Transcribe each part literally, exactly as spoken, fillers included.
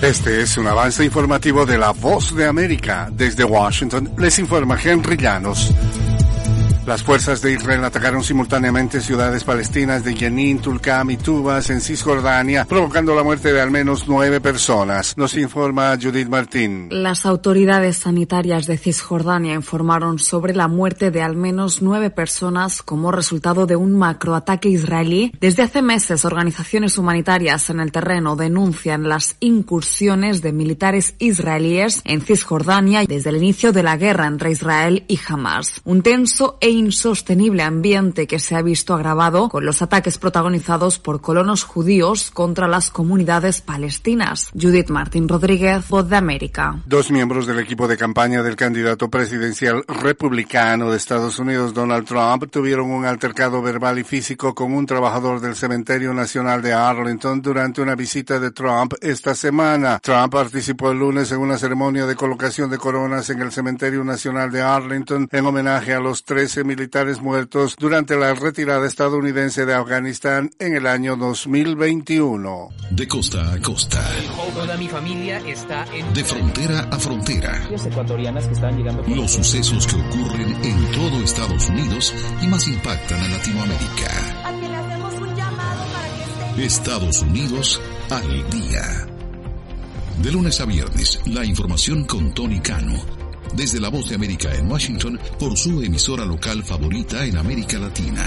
Este es un avance informativo de La Voz de América. Desde Washington les informa Henry Llanos. Las fuerzas de Israel atacaron simultáneamente ciudades palestinas de Jenin, Tulcam y Tubas en Cisjordania, provocando la muerte de al menos nueve personas. Nos informa Judith Martín. Las autoridades sanitarias de Cisjordania informaron sobre la muerte de al menos nueve personas como resultado de un macroataque israelí. Desde hace meses, organizaciones humanitarias en el terreno denuncian las incursiones de militares israelíes en Cisjordania desde el inicio de la guerra entre Israel y Hamas. Un tenso e insostenible ambiente que se ha visto agravado con los ataques protagonizados por colonos judíos contra las comunidades palestinas. Judith Martín Rodríguez, Voz de América. Dos miembros del equipo de campaña del candidato presidencial republicano de Estados Unidos, Donald Trump, tuvieron un altercado verbal y físico con un trabajador del Cementerio Nacional de Arlington durante una visita de Trump esta semana. Trump participó el lunes en una ceremonia de colocación de coronas en el Cementerio Nacional de Arlington en homenaje a los trece militares muertos durante la retirada estadounidense de Afganistán en el año dos mil veintiuno. De costa a costa. Toda mi familia está en... De frontera a frontera. Ecuatorianas que están llegando... Los sucesos que ocurren en todo Estados Unidos y más impactan a Latinoamérica. A que le hacemos un llamado para que estén... Estados Unidos al día. De lunes a viernes, la información con Tony Cano. Desde La Voz de América en Washington, por su emisora local favorita en América Latina.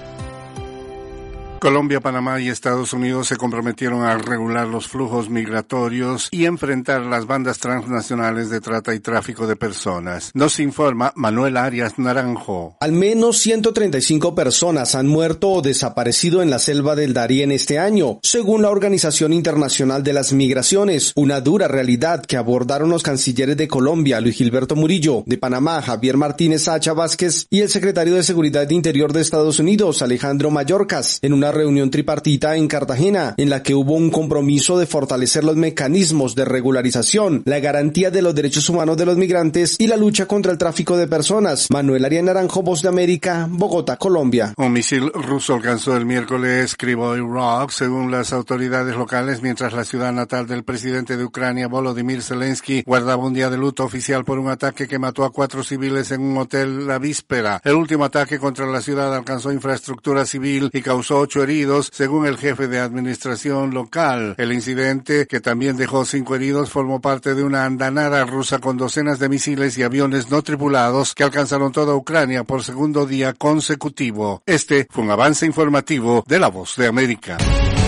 Colombia, Panamá y Estados Unidos se comprometieron a regular los flujos migratorios y enfrentar las bandas transnacionales de trata y tráfico de personas. Nos informa Manuel Arias Naranjo. Al menos ciento treinta y cinco personas han muerto o desaparecido en la selva del Darién este año, según la Organización Internacional de las Migraciones, una dura realidad que abordaron los cancilleres de Colombia, Luis Gilberto Murillo, de Panamá, Javier Martínez Sacha Vázquez, y el secretario de Seguridad Interior de Estados Unidos, Alejandro Mayorkas, en una reunión tripartita en Cartagena, en la que hubo un compromiso de fortalecer los mecanismos de regularización, la garantía de los derechos humanos de los migrantes y la lucha contra el tráfico de personas. Manuel Arias Naranjo, Voz de América, Bogotá, Colombia. Un misil ruso alcanzó el miércoles Kryvyi Rih, según las autoridades locales, mientras la ciudad natal del presidente de Ucrania, Volodymyr Zelensky, guardaba un día de luto oficial por un ataque que mató a cuatro civiles en un hotel la víspera. El último ataque contra la ciudad alcanzó infraestructura civil y causó ocho heridos, según el jefe de administración local. El incidente, que también dejó cinco heridos, formó parte de una andanada rusa con docenas de misiles y aviones no tripulados que alcanzaron toda Ucrania por segundo día consecutivo. Este fue un avance informativo de La Voz de América.